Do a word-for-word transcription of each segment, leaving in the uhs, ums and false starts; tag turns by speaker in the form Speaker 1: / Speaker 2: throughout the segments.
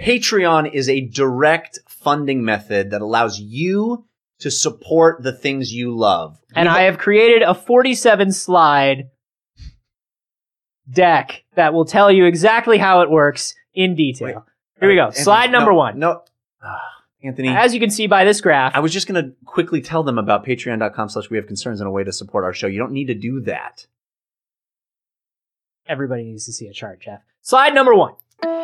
Speaker 1: Patreon is a direct funding method that allows you to support the things you love.
Speaker 2: And
Speaker 1: we
Speaker 2: I have created a forty-seven slide deck that will tell you exactly how it works in detail.
Speaker 1: Wait.
Speaker 2: Here we go.
Speaker 1: Anthony,
Speaker 2: Slide number
Speaker 1: no,
Speaker 2: one.
Speaker 1: No, uh, Anthony.
Speaker 2: As you can see by this graph.
Speaker 1: I was just going to quickly tell them about patreon.com slash we have concerns and a way to support our show. You don't need to do that.
Speaker 2: Everybody needs to see a chart, Jeff. Slide number one.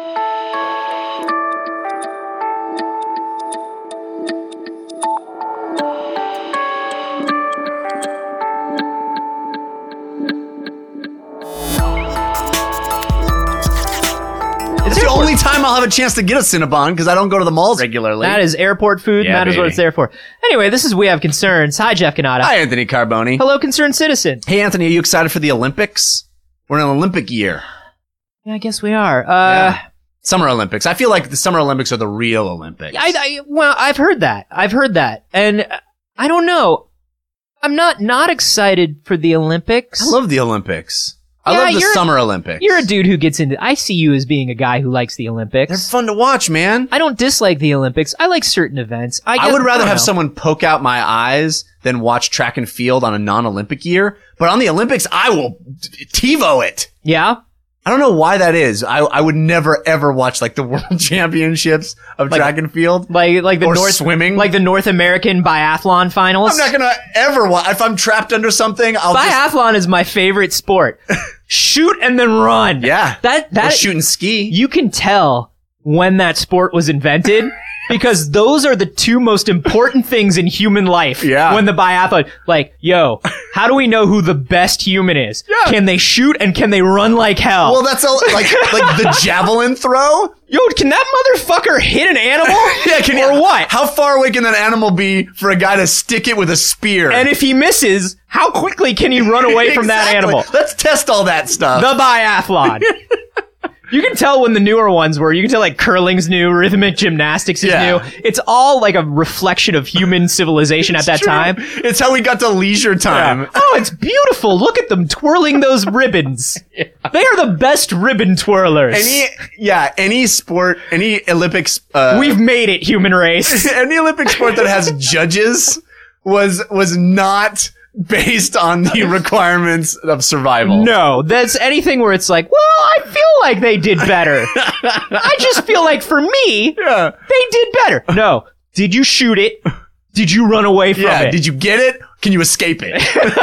Speaker 1: It's the only time I'll have a chance to get a Cinnabon because I don't go to the malls regularly.
Speaker 2: That is airport food,
Speaker 1: Yeah,
Speaker 2: and that is what
Speaker 1: baby.
Speaker 2: it's there for. Anyway, this is We Have Concerns. Hi, Jeff Canada.
Speaker 1: Hi, Anthony Carboni.
Speaker 2: Hello, concerned citizen.
Speaker 1: Hey, Anthony, are you excited for the Olympics? We're in an Olympic year.
Speaker 2: Yeah, I guess we are. Uh,
Speaker 1: Yeah. Summer Olympics. I feel like the Summer Olympics are the real Olympics.
Speaker 2: I, I, well, I've heard that. I've heard that. And uh, I don't know. I'm not not excited for the Olympics.
Speaker 1: I love the Olympics. I
Speaker 2: Yeah,
Speaker 1: love the
Speaker 2: you're-
Speaker 1: Summer Olympics.
Speaker 2: You're a dude who gets into... I see you as being a guy who likes the Olympics.
Speaker 1: They're fun to watch, man.
Speaker 2: I don't dislike the Olympics. I like certain events. I,
Speaker 1: I
Speaker 2: get-
Speaker 1: would rather
Speaker 2: don't
Speaker 1: have
Speaker 2: know.
Speaker 1: someone poke out my eyes than watch track and field on a non-Olympic year. But on the Olympics, I will t- TiVo it.
Speaker 2: Yeah?
Speaker 1: I don't know why that is. I I would never ever watch like the World Championships of
Speaker 2: Like-
Speaker 1: track and field.
Speaker 2: Like like the
Speaker 1: Or
Speaker 2: North
Speaker 1: swimming.
Speaker 2: like the North American biathlon finals.
Speaker 1: I'm not gonna ever watch. If I'm trapped under something, I'll just
Speaker 2: Biathlon is my favorite sport. Shoot and then run.
Speaker 1: yeah.
Speaker 2: That
Speaker 1: Or
Speaker 2: that
Speaker 1: shoot and ski.
Speaker 2: you can tell when that sport was invented because those are the two most important things in human life.
Speaker 1: Yeah.
Speaker 2: When the biathlon, like, yo, how do we know who the best human is?
Speaker 1: Yeah.
Speaker 2: Can they shoot and can they run like hell?
Speaker 1: Well, that's a, like like the javelin throw.
Speaker 2: yo, can that motherfucker hit an animal?
Speaker 1: Yeah, can
Speaker 2: or
Speaker 1: you,
Speaker 2: what?
Speaker 1: How far away can that animal be for a guy to stick it with a spear?
Speaker 2: And if he misses, how quickly can he run away from that
Speaker 1: Exactly.
Speaker 2: animal?
Speaker 1: Let's test all that stuff.
Speaker 2: The biathlon. You can tell when the newer ones were. You can tell like curling's new, rhythmic gymnastics is
Speaker 1: Yeah.
Speaker 2: new. It's all like a reflection of human civilization at that
Speaker 1: True.
Speaker 2: time.
Speaker 1: It's how we got to leisure time.
Speaker 2: Oh, it's beautiful. Look at them twirling those ribbons. They are the best ribbon twirlers.
Speaker 1: Any, yeah, any sport, any Olympics, uh,
Speaker 2: We've made it, human race.
Speaker 1: any Olympic sport that has judges was, was not based on the requirements of survival.
Speaker 2: No, that's anything where it's like, well, I feel like they did better. I just feel like for me,
Speaker 1: Yeah.
Speaker 2: they did better. No. Did you shoot it? Did you run away from
Speaker 1: Yeah.
Speaker 2: it?
Speaker 1: Did you get it? Can you escape it?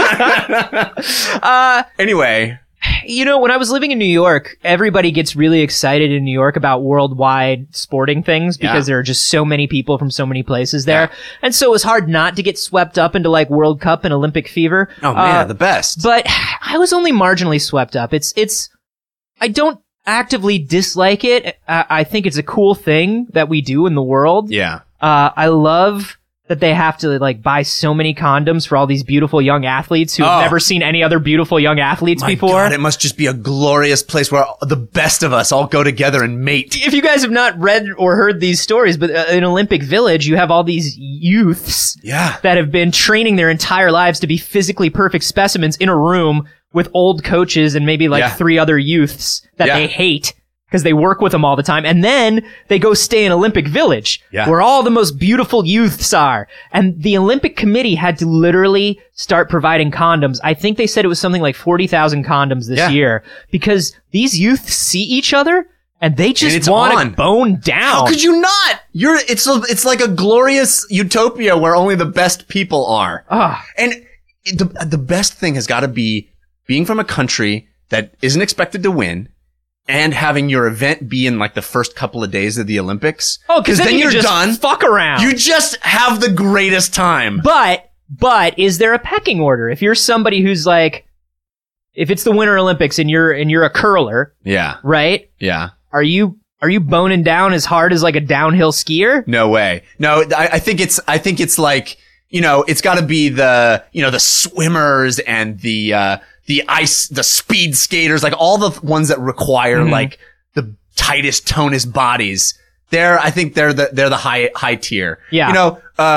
Speaker 2: uh,
Speaker 1: Anyway.
Speaker 2: you know, when I was living in New York, everybody gets really excited in New York about worldwide sporting things because
Speaker 1: Yeah.
Speaker 2: there are just so many people from so many places there. And so it was hard not to get swept up into like World Cup and Olympic fever.
Speaker 1: Oh man,
Speaker 2: Uh,
Speaker 1: the best.
Speaker 2: But I was only marginally swept up. It's, it's, I don't actively dislike it. I, I think it's a cool thing that we do in the world.
Speaker 1: yeah.
Speaker 2: Uh, I love that they have to like buy so many condoms for all these beautiful young athletes who have
Speaker 1: Oh.
Speaker 2: never seen any other beautiful young athletes
Speaker 1: My
Speaker 2: before.
Speaker 1: God, it must just be a glorious place where the best of us all go together and mate.
Speaker 2: If you guys have not read or heard these stories, but uh, in Olympic Village, you have all these youths
Speaker 1: Yeah.
Speaker 2: that have been training their entire lives to be physically perfect specimens in a room with old coaches and maybe like
Speaker 1: Yeah.
Speaker 2: three other youths that
Speaker 1: Yeah.
Speaker 2: they hate because they work with them all the time. And then they go stay in Olympic Village
Speaker 1: Yeah.
Speaker 2: where all the most beautiful youths are. And the Olympic Committee had to literally start providing condoms. I think they said it was something like forty thousand condoms this
Speaker 1: Yeah.
Speaker 2: year because these youths see each other and they
Speaker 1: And
Speaker 2: just
Speaker 1: it's
Speaker 2: want to
Speaker 1: on.
Speaker 2: bone down.
Speaker 1: How could you not? You're, it's, a, it's like a glorious utopia where only the best people are.
Speaker 2: Ah.
Speaker 1: And the, the best thing has got to be being from a country that isn't expected to win and having your event be in like the first couple of days of the Olympics.
Speaker 2: Oh, because then,
Speaker 1: then
Speaker 2: you
Speaker 1: you're
Speaker 2: just
Speaker 1: done.
Speaker 2: fuck around.
Speaker 1: You just have the greatest time.
Speaker 2: But, but is there a pecking order? If you're somebody who's like, if it's the Winter Olympics and you're, and you're a curler,
Speaker 1: Yeah.
Speaker 2: right?
Speaker 1: Yeah.
Speaker 2: Are you, are you boning down as hard as like a downhill skier?
Speaker 1: No way. No, I, I think it's, I think it's like, you know, it's gotta be the, you know, the swimmers and the, uh, the ice, the speed skaters, like all the ones that require
Speaker 2: Mhm.
Speaker 1: like the tightest, tonest bodies. They're, I think they're the, they're the high, high tier.
Speaker 2: Yeah.
Speaker 1: You know, uh,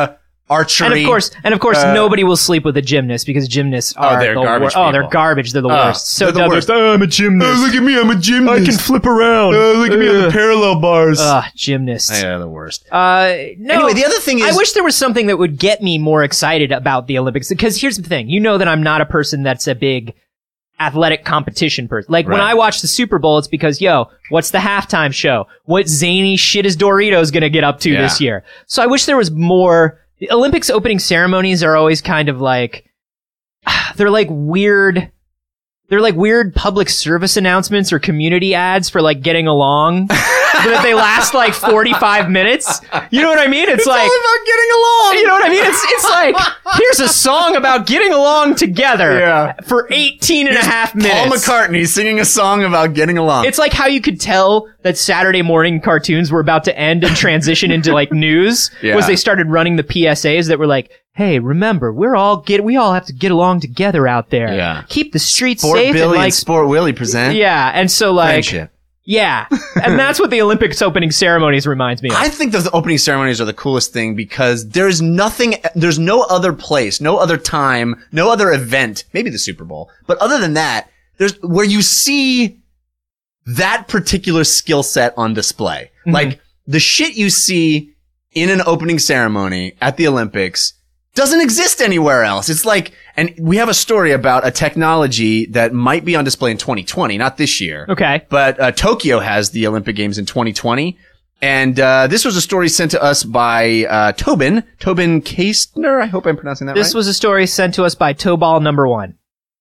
Speaker 1: archery.
Speaker 2: And of course, and of course,
Speaker 1: Uh,
Speaker 2: nobody will sleep with a gymnast because gymnasts
Speaker 1: Oh,
Speaker 2: are
Speaker 1: they're
Speaker 2: the
Speaker 1: garbage
Speaker 2: wor- Oh, they're
Speaker 1: people.
Speaker 2: garbage. They're the
Speaker 1: Oh,
Speaker 2: worst. So
Speaker 1: they're the
Speaker 2: Douglas,
Speaker 1: worst.
Speaker 2: oh, I'm a gymnast.
Speaker 1: at me, I'm a gymnast.
Speaker 2: I can flip around.
Speaker 1: look at me on the parallel bars.
Speaker 2: Ugh, gymnasts.
Speaker 1: Yeah, the worst.
Speaker 2: Uh, no.
Speaker 1: Anyway, the other thing is,
Speaker 2: I wish there was something that would get me more excited about the Olympics. Because here's the thing. You know that I'm not a person that's a big athletic competition person. Like, when
Speaker 1: Right.
Speaker 2: I watch the Super Bowl, it's because, yo, what's the halftime show? What zany shit is Doritos gonna get up to
Speaker 1: Yeah.
Speaker 2: this year? So I wish there was more. The Olympics opening ceremonies are always kind of like, they're like weird, they're like weird public service announcements or community ads for like getting along. But that they last like forty-five minutes. You know what I mean? It's,
Speaker 1: it's
Speaker 2: like,
Speaker 1: all about getting along.
Speaker 2: you know what I mean? It's it's like, here's a song about getting along together
Speaker 1: Yeah.
Speaker 2: for eighteen and a half minutes.
Speaker 1: Paul McCartney singing a song about getting along.
Speaker 2: It's like how you could tell that Saturday morning cartoons were about to end and transition into like news
Speaker 1: Yeah.
Speaker 2: was they started running the P S As that were like, hey, remember, we're all get we all have to get along together out there.
Speaker 1: Yeah.
Speaker 2: Keep the streets
Speaker 1: Sport
Speaker 2: safe
Speaker 1: Billy
Speaker 2: and
Speaker 1: and
Speaker 2: like
Speaker 1: Sport Willie present
Speaker 2: yeah, and so like
Speaker 1: friendship.
Speaker 2: yeah. And that's what the Olympics opening ceremonies reminds me of.
Speaker 1: I think those opening ceremonies are the coolest thing because there's nothing, there's no other place, no other time, no other event, maybe the Super Bowl, but other than that, there's where you see that particular skill set on display.
Speaker 2: Mm-hmm.
Speaker 1: Like the shit you see in an opening ceremony at the Olympics doesn't exist anywhere else. It's like, and we have a story about a technology that might be on display in twenty twenty, not this year.
Speaker 2: Okay.
Speaker 1: But uh, Tokyo has the Olympic Games in twenty twenty. And uh, this was a story sent to us by uh, Tobin. Tobin Kastner. I hope I'm pronouncing that
Speaker 2: This
Speaker 1: right.
Speaker 2: was a story sent to us by Tobal number one.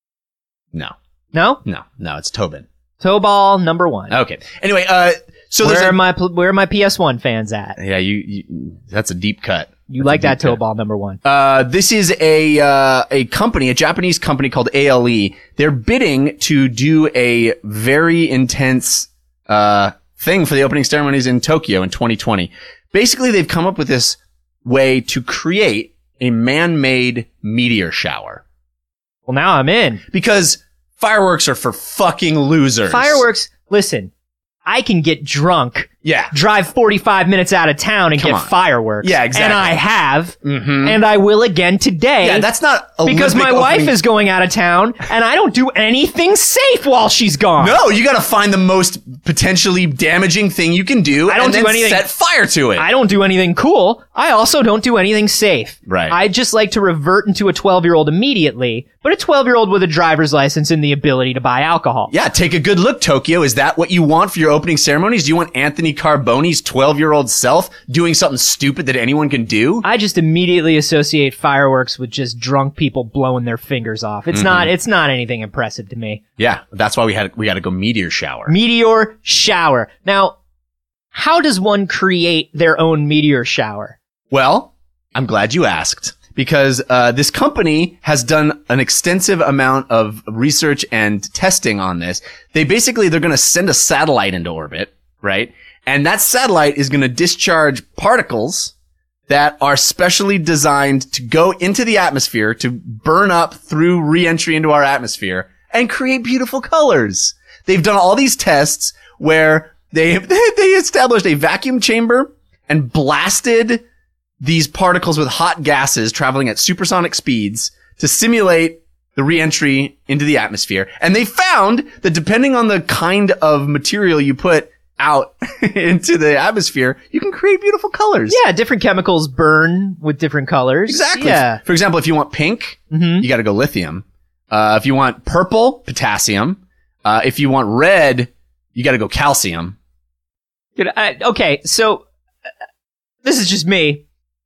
Speaker 1: No.
Speaker 2: No?
Speaker 1: No. No, it's Tobin.
Speaker 2: Tobal number one.
Speaker 1: Okay. Anyway, uh, so
Speaker 2: where
Speaker 1: there's
Speaker 2: are
Speaker 1: a,
Speaker 2: my pl- where are my P S one fans at?
Speaker 1: Yeah, you, you that's a deep cut.
Speaker 2: You
Speaker 1: That's
Speaker 2: like
Speaker 1: a
Speaker 2: that
Speaker 1: deep cut.
Speaker 2: Tobal number one?
Speaker 1: Uh, this is a, uh, a company, a Japanese company called A L E. They're bidding to do a very intense, uh, thing for the opening ceremonies in Tokyo in twenty twenty. Basically, they've come up with this way to create a man-made meteor shower.
Speaker 2: Well, now I'm in.
Speaker 1: Because fireworks are for fucking losers.
Speaker 2: Fireworks. Listen, I can get drunk,
Speaker 1: Yeah.
Speaker 2: drive forty-five minutes out of town and
Speaker 1: Come
Speaker 2: get
Speaker 1: on.
Speaker 2: fireworks.
Speaker 1: Yeah, exactly.
Speaker 2: And I have,
Speaker 1: Mm-hmm.
Speaker 2: and I will again today.
Speaker 1: Yeah, that's not
Speaker 2: because
Speaker 1: Olympic
Speaker 2: my wife
Speaker 1: opening-
Speaker 2: is going out of town, and I don't do anything safe while she's gone.
Speaker 1: No, you gotta find the most potentially damaging thing you can do
Speaker 2: I don't
Speaker 1: and
Speaker 2: do
Speaker 1: then
Speaker 2: anything-
Speaker 1: set fire to it.
Speaker 2: I don't do anything cool. I also don't do anything safe.
Speaker 1: Right.
Speaker 2: I just like to revert into a twelve-year-old immediately, but a twelve-year-old with a driver's license and the ability to buy alcohol.
Speaker 1: Yeah, take a good look, Tokyo. Is that what you want for your opening ceremonies? Do you want Anthony Carbone's twelve-year-old self doing something stupid that anyone can do?
Speaker 2: I just immediately associate fireworks with just drunk people blowing their fingers off. It's not it's not anything impressive to me.
Speaker 1: Yeah, that's why we had we got to go meteor shower.
Speaker 2: Meteor shower. Now, how does one create their own meteor shower?
Speaker 1: Well, I'm glad you asked because uh, this company has done an extensive amount of research and testing on this. They basically they're going to send a satellite into orbit, right? And that satellite is going to discharge particles that are specially designed to go into the atmosphere to burn up through re-entry into our atmosphere and create beautiful colors. They've done all these tests where they they established a vacuum chamber and blasted these particles with hot gases traveling at supersonic speeds to simulate the re-entry into the atmosphere. And they found that depending on the kind of material you put out into the atmosphere, you can create beautiful colors.
Speaker 2: Yeah, different chemicals burn with different colors.
Speaker 1: Exactly.
Speaker 2: Yeah.
Speaker 1: For example, if you want pink,
Speaker 2: Mhm.
Speaker 1: you got to go lithium. Uh, if you want purple, potassium. Uh, if you want red, you got to go calcium.
Speaker 2: Good. I, okay, so uh, this is just me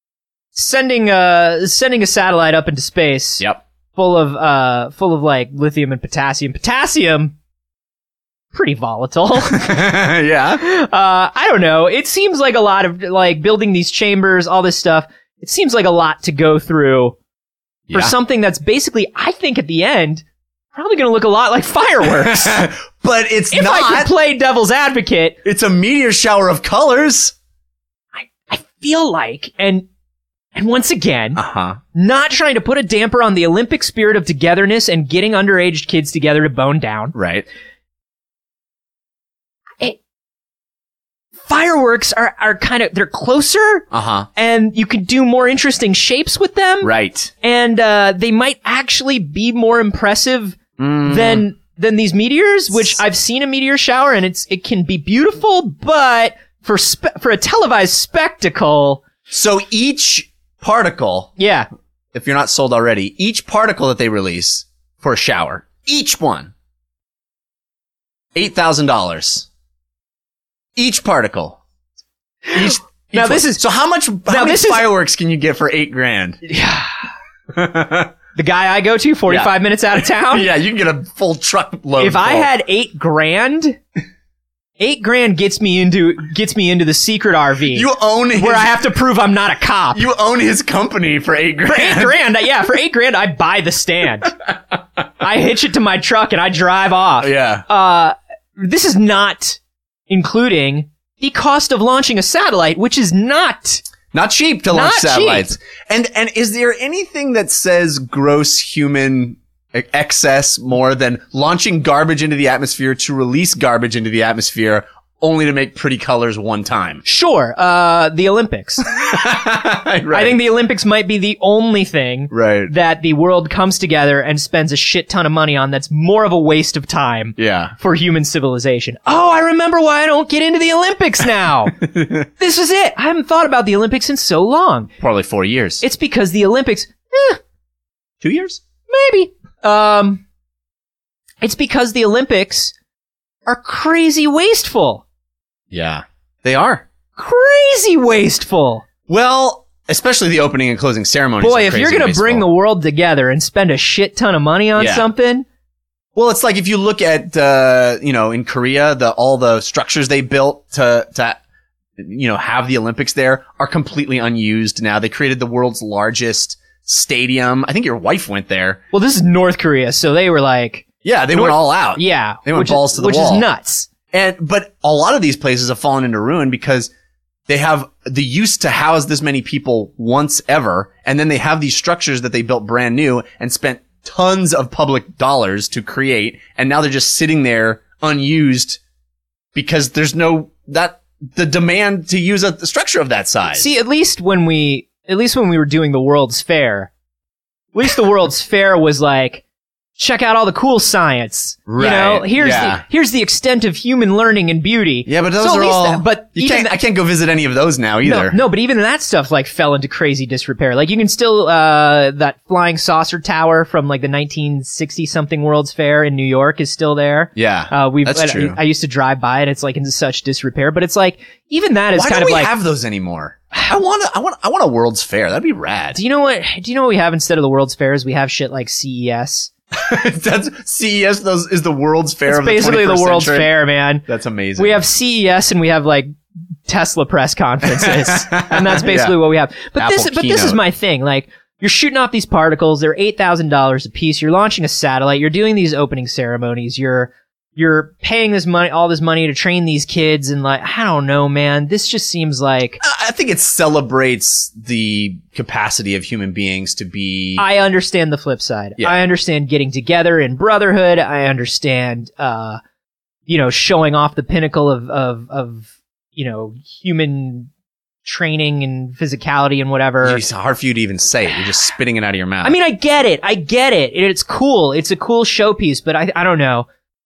Speaker 2: sending uh sending a satellite up into space.
Speaker 1: Yep.
Speaker 2: Full of uh full of like lithium and potassium. Potassium, pretty volatile.
Speaker 1: yeah.
Speaker 2: uh, I don't know. It seems like a lot of like building these chambers, all this stuff. It seems like a lot to go through for
Speaker 1: Yeah.
Speaker 2: something that's basically, I think, at the end, probably going to look a lot like fireworks.
Speaker 1: But it's
Speaker 2: if I
Speaker 1: not.
Speaker 2: could play devil's advocate,
Speaker 1: It's a meteor shower of colors.
Speaker 2: I, I feel like, and and once again,
Speaker 1: Uh-huh.
Speaker 2: not trying to put a damper on the Olympic spirit of togetherness and getting underage kids together to bone down.
Speaker 1: Right.
Speaker 2: fireworks are, are kind of, they're closer.
Speaker 1: Uh-huh.
Speaker 2: And you can do more interesting shapes with them.
Speaker 1: Right.
Speaker 2: And, uh, they might actually be more impressive
Speaker 1: Mm.
Speaker 2: than, than these meteors, which I've seen a meteor shower and it's, it can be beautiful, but for spe- for a televised spectacle.
Speaker 1: So each particle,
Speaker 2: Yeah.
Speaker 1: if you're not sold already, each particle that they release for a shower, each one, eight thousand dollars. Each particle. Each,
Speaker 2: Now
Speaker 1: each
Speaker 2: this
Speaker 1: one.
Speaker 2: is-
Speaker 1: So how much, how
Speaker 2: now
Speaker 1: many
Speaker 2: this is-
Speaker 1: fireworks can you get for eight grand?
Speaker 2: Yeah. The guy I go to, forty-five
Speaker 1: Yeah.
Speaker 2: minutes out of town.
Speaker 1: Yeah, you can get a full truckload.
Speaker 2: If I
Speaker 1: full.
Speaker 2: had eight grand, eight grand gets me into gets me into the secret R V.
Speaker 1: You own his,
Speaker 2: where I have to prove I'm not a cop.
Speaker 1: you own his company for eight grand.
Speaker 2: For eight grand, yeah, for eight grand, I buy the stand. I hitch it to my truck and I drive off.
Speaker 1: Yeah.
Speaker 2: Uh, this is not including the cost of launching a satellite, which is not.
Speaker 1: Not cheap to launch
Speaker 2: Not
Speaker 1: satellites. And and is there anything that says gross human e- excess more than launching garbage into the atmosphere to release garbage into the atmosphere only to make pretty colors one time?
Speaker 2: Sure, uh, the Olympics.
Speaker 1: Right.
Speaker 2: I think the Olympics might be the only thing
Speaker 1: Right.
Speaker 2: that the world comes together and spends a shit ton of money on that's more of a waste of time
Speaker 1: Yeah.
Speaker 2: for human civilization. Oh, I remember why I don't get into the Olympics now. This is it. I haven't thought about the Olympics in so long.
Speaker 1: Probably four years.
Speaker 2: It's because the Olympics, eh,
Speaker 1: two years?
Speaker 2: maybe. Um, it's because the Olympics are crazy wasteful.
Speaker 1: Yeah. They are.
Speaker 2: Crazy wasteful.
Speaker 1: Well, especially the opening and closing ceremonies.
Speaker 2: Boy,
Speaker 1: are
Speaker 2: if you're
Speaker 1: crazy
Speaker 2: going to bring the
Speaker 1: wasteful.
Speaker 2: world together and spend a shit ton of money on
Speaker 1: Yeah.
Speaker 2: something,
Speaker 1: Well, it's like if you look at, uh, you know, in Korea, the, all the structures they built to, to, you know, have the Olympics there are completely unused now. They created the world's largest stadium. I think your wife went there.
Speaker 2: well, this is North Korea, so they were like,
Speaker 1: Yeah, they
Speaker 2: North-
Speaker 1: went all out.
Speaker 2: yeah,
Speaker 1: They went
Speaker 2: which
Speaker 1: balls
Speaker 2: is,
Speaker 1: to the
Speaker 2: which
Speaker 1: wall.
Speaker 2: is nuts.
Speaker 1: And, but a lot of these places have fallen into ruin because they have the use to house this many people once ever. And then they have these structures that they built brand new and spent tons of public dollars to create. And now they're just sitting there unused because there's no, that, the demand to use a the structure of that size.
Speaker 2: See, at least when we, at least when we were doing the World's Fair, at least the World's Fair was like, check out all the cool science.
Speaker 1: Right,
Speaker 2: You know, here's
Speaker 1: yeah.
Speaker 2: the here's the extent of human learning and beauty.
Speaker 1: Yeah, but those
Speaker 2: So at
Speaker 1: are
Speaker 2: least
Speaker 1: all,
Speaker 2: that- but
Speaker 1: you
Speaker 2: even
Speaker 1: can't,
Speaker 2: that-
Speaker 1: I can't go visit any of those now
Speaker 2: No,
Speaker 1: either.
Speaker 2: no, but even that stuff like fell into crazy disrepair. Like you can still uh that flying saucer tower from like the nineteen sixty something World's Fair in New York is still there.
Speaker 1: Yeah.
Speaker 2: Uh, we've
Speaker 1: that's
Speaker 2: I,
Speaker 1: true.
Speaker 2: I used to drive by and it's like in such disrepair, but it's like even that is
Speaker 1: Why
Speaker 2: kind
Speaker 1: don't
Speaker 2: of
Speaker 1: we
Speaker 2: like.
Speaker 1: have those anymore? I want to, I want, I want a World's Fair. That'd be rad.
Speaker 2: do you know what? Do you know what we have instead of the World's Fairs? We have shit like C E S.
Speaker 1: That's C E S. Those is the World's Fair.
Speaker 2: It's
Speaker 1: of the
Speaker 2: basically the
Speaker 1: twenty-first
Speaker 2: World's
Speaker 1: century.
Speaker 2: Fair, man.
Speaker 1: That's amazing.
Speaker 2: We have C E S and we have like Tesla press conferences, and that's basically
Speaker 1: Yeah.
Speaker 2: what we have. But
Speaker 1: Apple
Speaker 2: this, but this is
Speaker 1: keynote.
Speaker 2: my thing. Like, you're shooting off these particles. They're eight thousand dollars a piece. You're launching a satellite. You're doing these opening ceremonies. You're you're paying this money, all this money to train these kids, and like, I don't know, man. This just seems like.
Speaker 1: I think it celebrates the capacity of human beings to be.
Speaker 2: I understand the flip side.
Speaker 1: Yeah.
Speaker 2: I understand getting together in brotherhood. I understand, uh, you know, showing off the pinnacle of, of, of, you know, human training and physicality and whatever.
Speaker 1: It's hard for you to even say it. You're just spitting it out of your mouth.
Speaker 2: I mean, I get it. I get it. It's cool. It's a cool showpiece, but I, I don't know.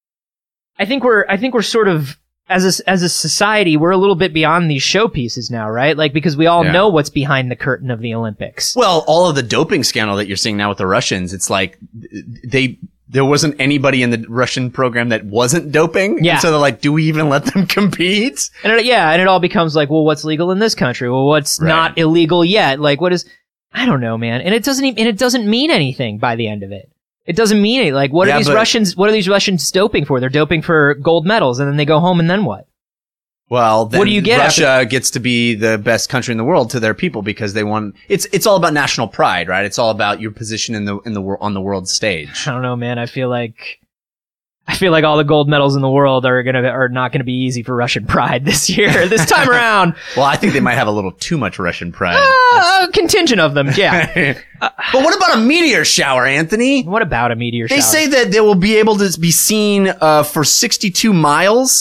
Speaker 2: I think we're, I think we're sort of, as a, as a society, we're a little bit beyond these showpieces now, right? Like, because we all
Speaker 1: Yeah.
Speaker 2: know what's behind the curtain of the Olympics.
Speaker 1: well, all of the doping scandal that you're seeing now with the Russians, it's like they. There wasn't anybody in the Russian program that wasn't doping.
Speaker 2: Yeah.
Speaker 1: And so they're like, do we even let them compete?
Speaker 2: And it, yeah, and it all becomes like, well, what's legal in this country? Well, what's
Speaker 1: Right.
Speaker 2: not illegal yet? Like, what is? I don't know, man. And it doesn't even, and it doesn't mean anything by the end of it. It doesn't mean it. Like, what
Speaker 1: Yeah,
Speaker 2: are these
Speaker 1: but-
Speaker 2: Russians? What are these Russians doping for? They're doping for gold medals, and then they go home, and then what?
Speaker 1: Well, then
Speaker 2: What do you get
Speaker 1: Russia gets to be the best country in the world to their people because they won. It's it's all about national pride, right? It's all about your position in the in the wor- on the world stage.
Speaker 2: I don't know, man. I feel like. I feel like all the gold medals in the world are gonna are not gonna be easy for Russian pride this year, this time around.
Speaker 1: Well, I think they might have a little too much Russian pride.
Speaker 2: Uh, a contingent of them, yeah.
Speaker 1: But what about a meteor shower, Anthony?
Speaker 2: What about a meteor
Speaker 1: They
Speaker 2: shower?
Speaker 1: say that they will be able to be seen uh, for sixty-two miles,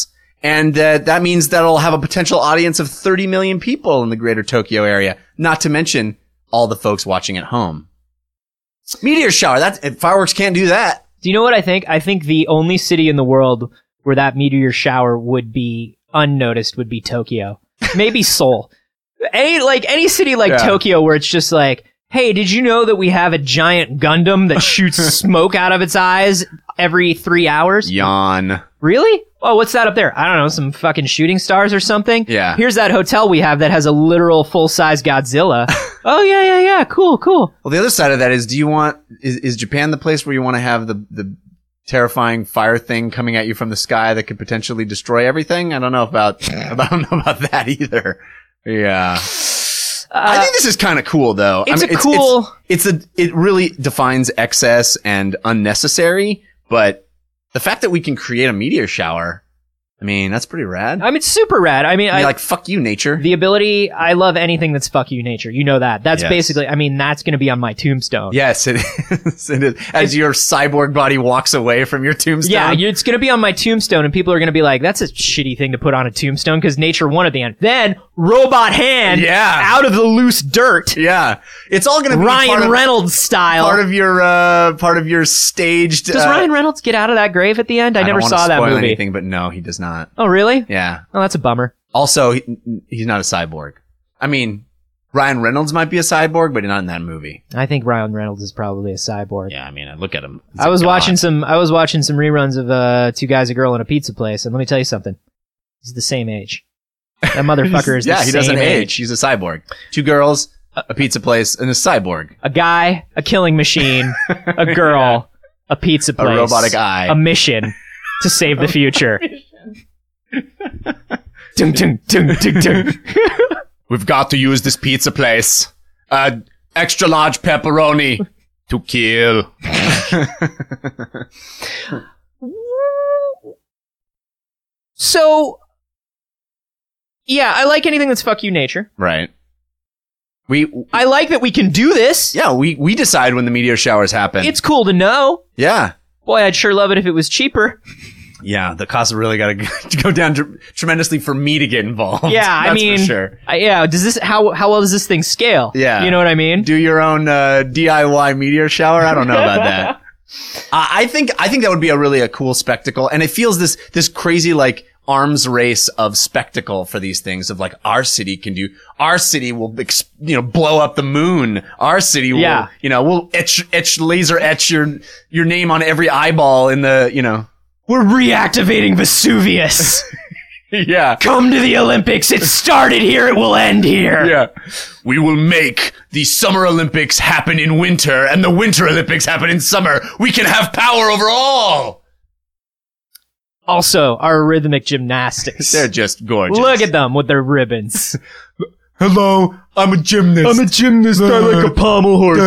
Speaker 1: And uh, that means that it'll have a potential audience of thirty million people in the greater Tokyo area, not to mention all the folks watching at home. Meteor shower, that fireworks can't do that.
Speaker 2: Do you know what I think? I think the only city in the world where that meteor shower would be unnoticed would be Tokyo. Maybe Seoul. Any like any city like
Speaker 1: Yeah.
Speaker 2: Tokyo where it's just like, hey, did you know that we have a giant Gundam that shoots smoke out of its eyes every three hours?
Speaker 1: Yawn.
Speaker 2: Really? Oh, what's that up there? I don't know, some fucking shooting stars or something?
Speaker 1: Yeah.
Speaker 2: Here's that hotel we have that has a literal full-size Godzilla. Oh, yeah, yeah, yeah. Cool, cool.
Speaker 1: Well, the other side of that is, do you want, is, is Japan the place where you want to have the, the terrifying fire thing coming at you from the sky that could potentially destroy everything? I don't know about, I don't know about that either. Yeah. I think this is kind of cool though.
Speaker 2: It's
Speaker 1: I mean,
Speaker 2: a cool-
Speaker 1: It's, it's a, it really defines excess and unnecessary, but the fact that we can create a meteor shower, I mean, that's pretty rad.
Speaker 2: I mean, it's super rad. I mean,
Speaker 1: I
Speaker 2: I
Speaker 1: mean, like, fuck you, nature.
Speaker 2: the ability, I love anything that's fuck you nature. You know that. That's
Speaker 1: Yes.
Speaker 2: basically, I mean, that's going to be on my tombstone.
Speaker 1: Yes, it is. It is. As your cyborg body walks away from your tombstone.
Speaker 2: Yeah, you- it's going to be on my tombstone, and people are going to be like, that's a shitty thing to put on a tombstone because nature won at the end. Then, robot hand
Speaker 1: Yeah.
Speaker 2: out of the loose dirt.
Speaker 1: Yeah. It's all going to be
Speaker 2: Ryan
Speaker 1: part of,
Speaker 2: Reynolds style.
Speaker 1: part of your, uh, part of your staged.
Speaker 2: Does
Speaker 1: uh,
Speaker 2: Ryan Reynolds get out of that grave at the end? I,
Speaker 1: I
Speaker 2: never
Speaker 1: don't
Speaker 2: saw
Speaker 1: wanna
Speaker 2: that
Speaker 1: spoil
Speaker 2: movie.
Speaker 1: anything, but no, he does not.
Speaker 2: Oh, really?
Speaker 1: Yeah.
Speaker 2: Oh, that's a bummer.
Speaker 1: Also, he, he's not a cyborg. I mean, Ryan Reynolds might be a cyborg, but not in that movie.
Speaker 2: I think Ryan Reynolds is probably a cyborg.
Speaker 1: Yeah, I mean, look at him. He's
Speaker 2: I
Speaker 1: a
Speaker 2: was
Speaker 1: god.
Speaker 2: watching some. I was watching some reruns of uh, Two Guys, a Girl, and a Pizza Place, and let me tell you something. He's the same age. That motherfucker is
Speaker 1: yeah,
Speaker 2: the
Speaker 1: he
Speaker 2: same
Speaker 1: doesn't
Speaker 2: age.
Speaker 1: age. He's a cyborg. Two girls, a pizza place, and a cyborg.
Speaker 2: A guy, a killing machine, a girl, a pizza place,
Speaker 1: A robotic eye.
Speaker 2: a mission to save the future. Dun, dun, dun, dun, dun.
Speaker 1: We've got to use this pizza place. Uh, extra large pepperoni to kill.
Speaker 2: So, yeah, I like anything that's fuck you nature.
Speaker 1: Right. We,
Speaker 2: I like that we can do this.
Speaker 1: yeah, we, we decide when the meteor showers happen.
Speaker 2: It's cool to know.
Speaker 1: yeah.
Speaker 2: Boy, I'd sure love it if it was cheaper.
Speaker 1: Yeah, the costs have really got to go down tr- tremendously for me to get involved.
Speaker 2: Yeah, I
Speaker 1: That's
Speaker 2: mean,
Speaker 1: for sure.
Speaker 2: I, yeah. Does this how how well does this thing scale?
Speaker 1: Yeah.
Speaker 2: you know what I mean.
Speaker 1: Do your own uh, D I Y meteor shower? I don't know about that. uh, I think I think that would be a really a cool spectacle, and it feels this this crazy like arms race of spectacle for these things of like our city can do. Our city will ex- you know blow up the moon. Our city will
Speaker 2: Yeah.
Speaker 1: you know we'll etch etch laser etch your your name on every eyeball in the you know
Speaker 2: We're reactivating Vesuvius.
Speaker 1: yeah.
Speaker 2: Come to the Olympics. It started here. It will end here.
Speaker 1: Yeah. We will make the Summer Olympics happen in winter and the Winter Olympics happen in summer. We can have power over all.
Speaker 2: Also, our rhythmic gymnastics.
Speaker 1: They're just gorgeous.
Speaker 2: Look at them with their ribbons.
Speaker 1: Hello, I'm a gymnast.
Speaker 2: I'm a gymnast. I like a pommel horse.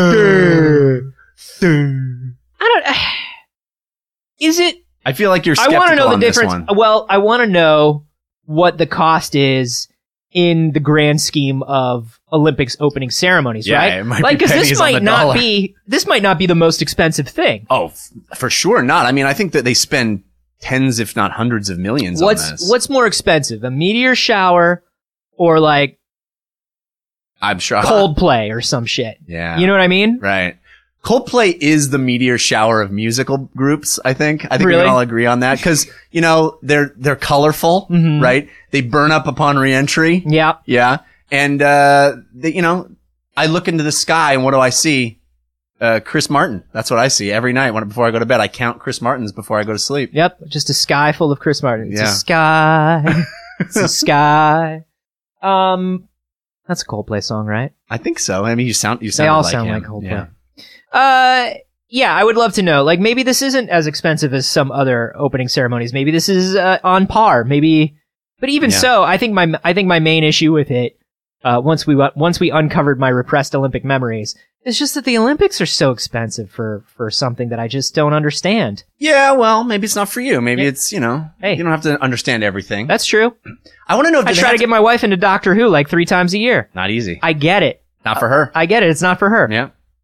Speaker 2: I don't. Is it?
Speaker 1: I feel like you're
Speaker 2: I
Speaker 1: skeptical
Speaker 2: want to know the
Speaker 1: on this
Speaker 2: difference.
Speaker 1: one.
Speaker 2: Well, I want to know what the cost is in the grand scheme of Olympics opening ceremonies,
Speaker 1: Yeah,
Speaker 2: right?
Speaker 1: it might
Speaker 2: like,
Speaker 1: be
Speaker 2: because this
Speaker 1: pennies on
Speaker 2: might
Speaker 1: the
Speaker 2: not
Speaker 1: dollar.
Speaker 2: be this might not be the most expensive thing.
Speaker 1: Oh, f- for sure not. I mean, I think that they spend tens, if not hundreds of millions on
Speaker 2: What's
Speaker 1: this.
Speaker 2: what's more expensive, a meteor shower or like
Speaker 1: I'm sure.
Speaker 2: Coldplay or some shit?
Speaker 1: Yeah.
Speaker 2: You know what I mean?
Speaker 1: Right. Coldplay is the meteor shower of musical groups, I think. I think we
Speaker 2: Really?
Speaker 1: can all agree on that. Cause, you know, they're, they're colorful,
Speaker 2: Mhm.
Speaker 1: right? They burn up upon reentry.
Speaker 2: Yeah.
Speaker 1: Yeah. And, uh, they, you know, I look into the sky and what do I see? Uh, Chris Martin. That's what I see every night when, before I go to bed. I count Chris Martins before I go to sleep.
Speaker 2: Yep. Just a sky full of Chris Martin. It's
Speaker 1: Yeah.
Speaker 2: a sky. It's a sky. Um, that's a Coldplay song, right?
Speaker 1: I think so. I mean, you sound, you
Speaker 2: They
Speaker 1: sound
Speaker 2: all
Speaker 1: like
Speaker 2: sound
Speaker 1: him.
Speaker 2: like Coldplay.
Speaker 1: Yeah.
Speaker 2: Uh, yeah, I would love to know. Like, maybe this isn't as expensive as some other opening ceremonies. Maybe this is uh, on par. Maybe, but even
Speaker 1: Yeah.
Speaker 2: so, I think my I think my main issue with it, uh, once we once we uncovered my repressed Olympic memories, is just that the Olympics are so expensive for for something that I just don't understand.
Speaker 1: Yeah, well, maybe it's not for you. Maybe
Speaker 2: Yeah.
Speaker 1: it's, you know,
Speaker 2: Hey.
Speaker 1: you don't have to understand everything.
Speaker 2: That's true.
Speaker 1: I want to know if
Speaker 2: I
Speaker 1: they
Speaker 2: try
Speaker 1: have
Speaker 2: to get my wife into Doctor Who like three times a year.
Speaker 1: Not easy.
Speaker 2: I get it.
Speaker 1: Not for her.
Speaker 2: I get it. It's not for her.
Speaker 1: Yeah.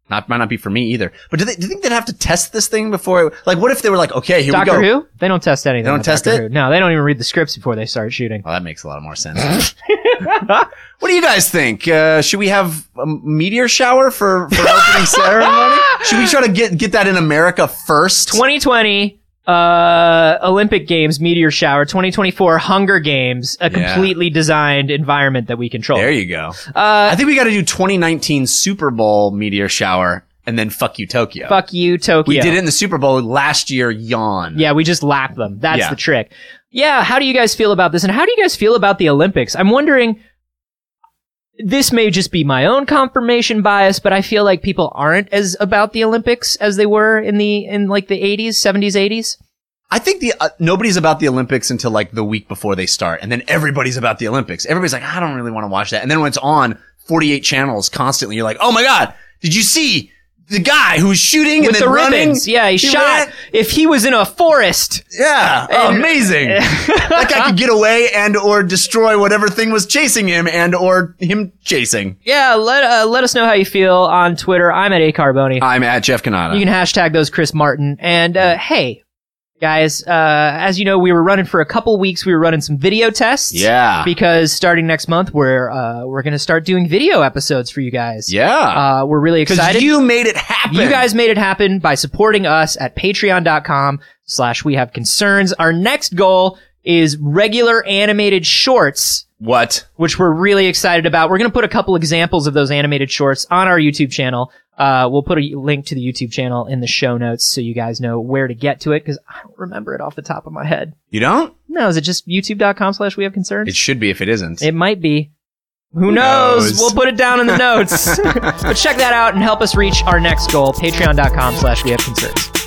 Speaker 1: Not might not be for me either. But do they do you think they'd have to test this thing before? Like, what if they were like, okay, here
Speaker 2: Doctor
Speaker 1: we go.
Speaker 2: Who? They don't test anything.
Speaker 1: They don't
Speaker 2: with
Speaker 1: test
Speaker 2: Doctor
Speaker 1: it?
Speaker 2: Who. No, they don't even read the scripts before they start shooting.
Speaker 1: Well, that makes a lot more sense. What do you guys think? Uh, should we have a meteor shower for, for opening ceremony? Should we try to get get that in America first?
Speaker 2: twenty twenty uh, Olympic Games meteor shower. twenty twenty-four Hunger Games, a
Speaker 1: Yeah.
Speaker 2: completely designed environment that we control.
Speaker 1: There you go.
Speaker 2: Uh,
Speaker 1: I think we got to do twenty nineteen Super Bowl meteor shower and then fuck you Tokyo.
Speaker 2: fuck you, Tokyo.
Speaker 1: We did it in the Super Bowl last year. Yawn.
Speaker 2: Yeah, we just lap them. That's
Speaker 1: Yeah.
Speaker 2: the trick. Yeah, how do you guys feel about this? And how do you guys feel about the Olympics? I'm wondering, this may just be my own confirmation bias, but I feel like people aren't as about the Olympics as they were in the, in like the eighties, seventies, eighties.
Speaker 1: I think the uh, nobody's about the Olympics until like the week before they start, and then everybody's about the Olympics. Everybody's like, I don't really want to watch that. And then when it's on forty-eight channels constantly, you're like, oh my god, did you see the guy who's shooting
Speaker 2: With
Speaker 1: and then
Speaker 2: the
Speaker 1: running?
Speaker 2: ribbons. Yeah, he,
Speaker 1: He
Speaker 2: shot.
Speaker 1: ran-
Speaker 2: If he was in a forest.
Speaker 1: Yeah, oh,
Speaker 2: And-
Speaker 1: amazing. That guy could get away and or destroy whatever thing was chasing him and or him chasing.
Speaker 2: Yeah, let uh, let us know how you feel on Twitter. I'm at A Carboni.
Speaker 1: I'm at Jeff Canada.
Speaker 2: You can hashtag those Chris Martin. And uh, hey, guys, uh, as you know, we were running for a couple weeks. We were running some video tests.
Speaker 1: Yeah.
Speaker 2: Because starting next month, we're uh, we're gonna start doing video episodes for you guys.
Speaker 1: Yeah.
Speaker 2: Uh, we're really
Speaker 1: Because
Speaker 2: excited.
Speaker 1: you made it happen.
Speaker 2: You guys made it happen by supporting us at patreon.com slash we have concerns. Our next goal is regular animated shorts,
Speaker 1: What?
Speaker 2: which we're really excited about. We're going to put a couple examples of those animated shorts on our YouTube channel. Uh, we'll put a link to the YouTube channel in the show notes so you guys know where to get to it, because I don't remember it off the top of my head.
Speaker 1: You don't?
Speaker 2: No, is it just youtube.com slash we have concerns?
Speaker 1: It should be if it isn't.
Speaker 2: It might be. Who knows?
Speaker 1: knows?
Speaker 2: We'll put it down in the notes. But check that out and help us reach our next goal, patreon.com slash we have concerns.